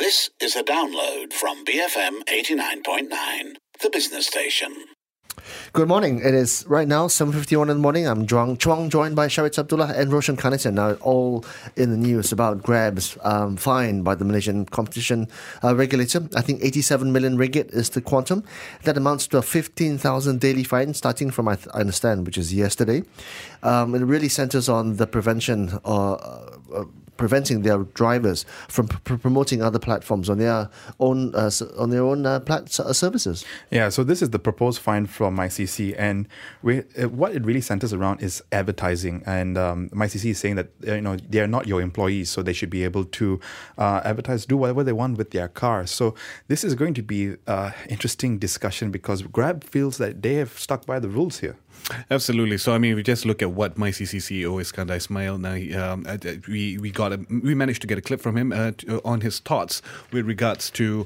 This is a download from BFM 89.9, the business station. Good morning. It is right now 7:51 in the morning. I'm Chuang, joined by Shariz Abdullah and Roshan Khanatan. Now, all in the news about Grab's fine by the Malaysian competition regulator. I think 87 million ringgit is the quantum. That amounts to a 15,000 daily fine, starting from, I understand, which is yesterday. It really centers on the preventing their drivers from promoting other platforms on their own services. Yeah, so this is the proposed fine from MyCC, and what it really centers around is advertising. And MyCC is saying that they are not your employees, so they should be able to advertise, do whatever they want with their cars. So this is going to be an interesting discussion because Grab feels that they have stuck by the rules here. Absolutely. So, I mean, we just look at what MyCC CEO Iskandar Ismail. Now, we managed to get a clip from him on his thoughts with regards to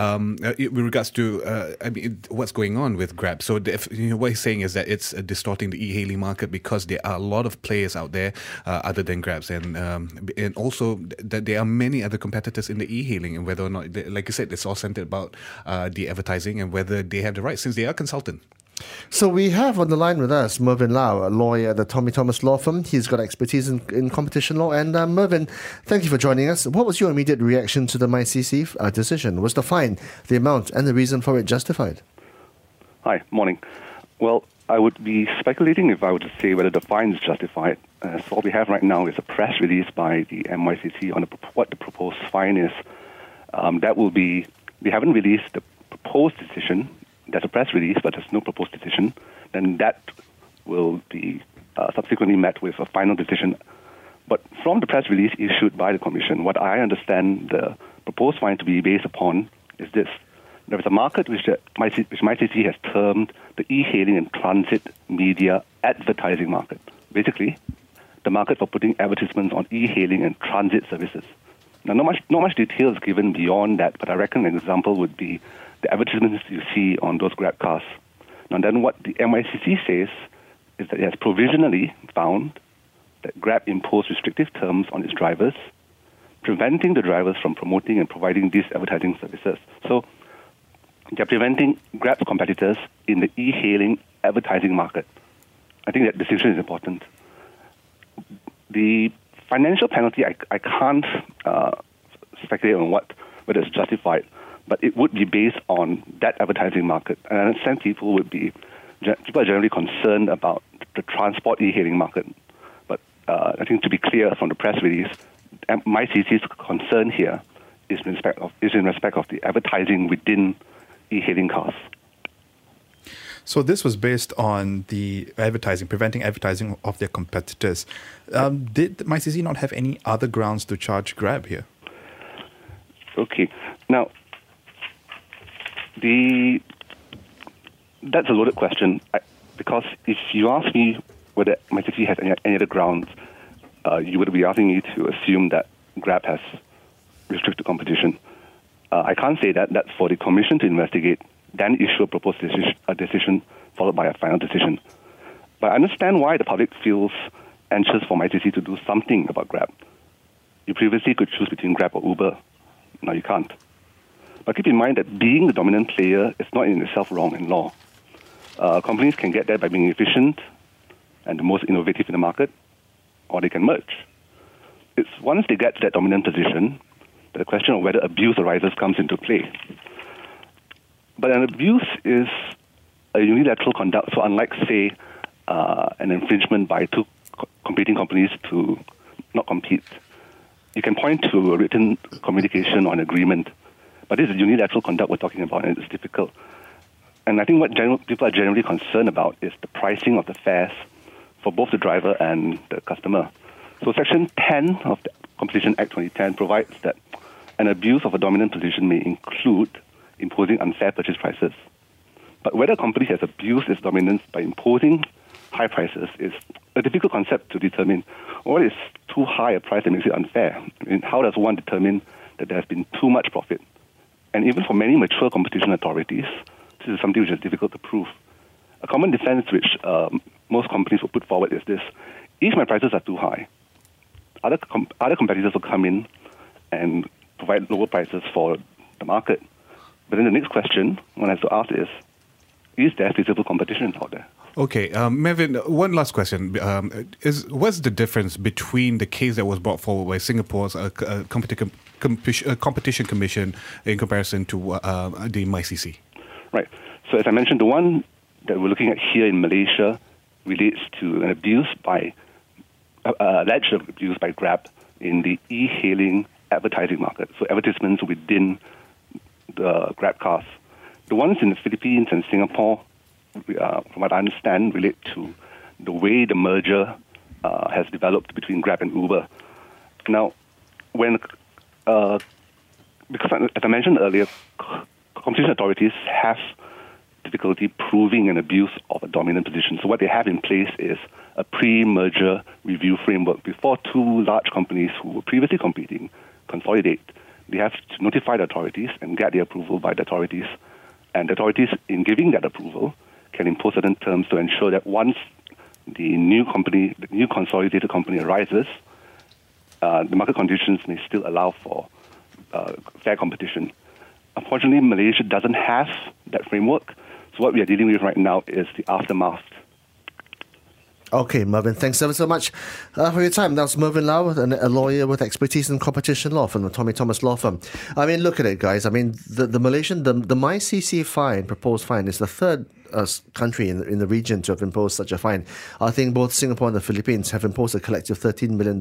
what's going on with Grab. So, what he's saying is that it's distorting the e-hailing market because there are a lot of players out there other than Grab's, and also that there are many other competitors in the e-hailing, and whether or not, like you said, it's all centered about the advertising and whether they have the right, since they are consultant. So we have on the line with us Mervyn Lau, a lawyer at the Tommy Thomas Law Firm. He's got expertise in competition law. And Mervyn, thank you for joining us. What was your immediate reaction to the MyCC decision? Was the fine, the amount, and the reason for it justified? Hi, morning. Well, I would be speculating if I were to say whether the fine is justified. So what we have right now is a press release by the MyCC on what the proposed fine is. They haven't released the proposed decision. There's a press release, but there's no proposed decision. Then that will be subsequently met with a final decision. But from the press release issued by the Commission, what I understand the proposed fine to be based upon is this. There is a market which MyCC has termed the e-hailing and transit media advertising market. Basically, the market for putting advertisements on e-hailing and transit services. Now, not much detail is given beyond that, but I reckon an example would be the advertisements you see on those Grab cars. Now, then what the MyCC says is that it has provisionally found that Grab imposed restrictive terms on its drivers, preventing the drivers from promoting and providing these advertising services. So they're preventing Grab's competitors in the e-hailing advertising market. I think that distinction is important. The financial penalty, I can't speculate on whether it's justified, but it would be based on that advertising market. And I understand people are generally concerned about the transport e-hailing market. But I think to be clear from the press release, MyCC's concern here is in respect of the advertising within e-hailing cars. So this was based on the advertising, preventing advertising of their competitors. Did MyCC not have any other grounds to charge Grab here? Okay. Now, that's a loaded question, because if you ask me whether MyCC has any other grounds, you would be asking me to assume that Grab has restricted competition. I can't say that. That's for the Commission to investigate, then issue a proposed decision followed by a final decision. But I understand why the public feels anxious for MyCC to do something about Grab. You previously could choose between Grab or Uber. Now you can't. But keep in mind that being the dominant player is not in itself wrong in law. Companies can get there by being efficient and the most innovative in the market, or they can merge. It's once they get to that dominant position that the question of whether abuse arises comes into play. But an abuse is a unilateral conduct, so unlike, say, an infringement by two competing companies to not compete, you can point to a written communication or an agreement. But this is unilateral conduct we're talking about, and it's difficult. And I think what people are generally concerned about is the pricing of the fares for both the driver and the customer. So Section 10 of the Competition Act 2010 provides that an abuse of a dominant position may include imposing unfair purchase prices. But whether a company has abused its dominance by imposing high prices is a difficult concept to determine. What is too high a price that makes it unfair? I mean, how does one determine that there has been too much profit? And even for many mature competition authorities, this is something which is difficult to prove. A common defense which most companies will put forward is this: if my prices are too high, other competitors will come in and provide lower prices for the market. But then the next question one has to ask is there feasible competition out there? Okay, Mervyn, one last question. What's the difference between the case that was brought forward by Singapore's competition commission in comparison to the MyCC? Right. So as I mentioned, the one that we're looking at here in Malaysia relates to an alleged abuse by Grab in the e-hailing advertising market. So advertisements within the Grab cars. The ones in the Philippines and Singapore, from what I understand, relate to the way the merger has developed between Grab and Uber. Now, because as I mentioned earlier, competition authorities have difficulty proving an abuse of a dominant position. So what they have in place is a pre-merger review framework. Before two large companies who were previously competing consolidate, they have to notify the authorities and get the approval by the authorities. And the authorities, in giving that approval, can impose certain terms to ensure that once the new consolidated company arises, the market conditions may still allow for fair competition. Unfortunately, Malaysia doesn't have that framework. So what we are dealing with right now is the aftermath. Okay, Mervyn, thanks ever so much for your time. That's Mervyn Lau, a lawyer with expertise in competition law from the Tommy Thomas Law Firm. I mean, look at it, guys. I mean, the Malaysian, the MyCC fine, proposed fine, is the third country in the region to have imposed such a fine. I think both Singapore and the Philippines have imposed a collective $13 million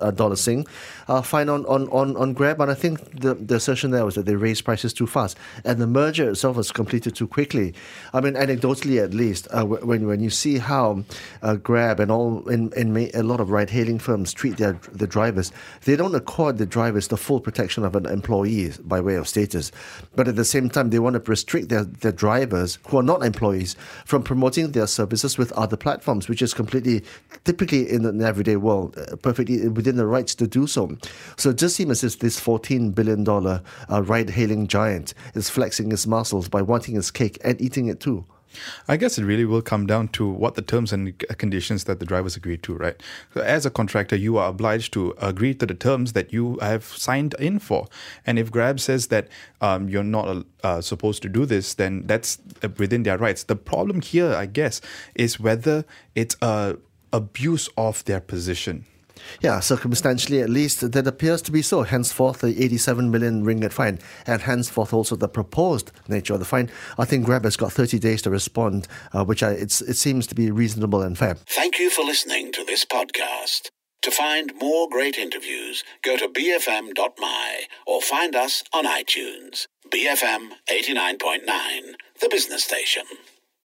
fine on Grab, and I think the assertion there was that they raised prices too fast, and the merger itself was completed too quickly. I mean, anecdotally at least, when you see how Grab and a lot of ride-hailing firms treat the drivers, they don't accord the drivers the full protection of an employee by way of status, but at the same time they want to restrict their drivers who are not employees from promoting their services with other platforms, which is typically in the everyday world, perfectly within the rights to do so. So it just seems as if this $14 billion ride-hailing giant is flexing his muscles by wanting his cake and eating it too. I guess it really will come down to what the terms and conditions that the drivers agree to, right? So as a contractor, you are obliged to agree to the terms that you have signed in for. And if Grab says that you're not supposed to do this, then that's within their rights. The problem here, I guess, is whether it's abuse of their position. Yeah, circumstantially at least, that appears to be so. Henceforth, the 87 million ringgit fine, and henceforth also the proposed nature of the fine. I think Grab has got 30 days to respond, which it seems to be reasonable and fair. Thank you for listening to this podcast. To find more great interviews, go to bfm.my or find us on iTunes. BFM 89.9, the business station.